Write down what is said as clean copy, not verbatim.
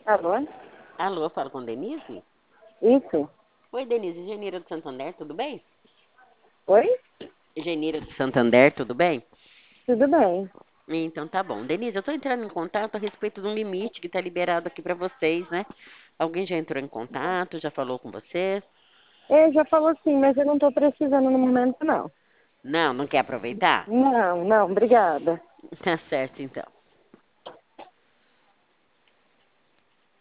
Alô? Alô, falo com Denise? Isso? Oi, Denise, Genira do Santander, tudo bem? Oi? Genira do Santander, tudo bem? Tudo bem. Então tá bom. Denise, eu tô entrando em contato a respeito de um limite que tá liberado aqui pra vocês, né? Alguém já entrou em contato, já falou com vocês? Já falou sim, mas eu não estou precisando no momento, não. Não, não quer aproveitar? Não, obrigada. Tá certo, então.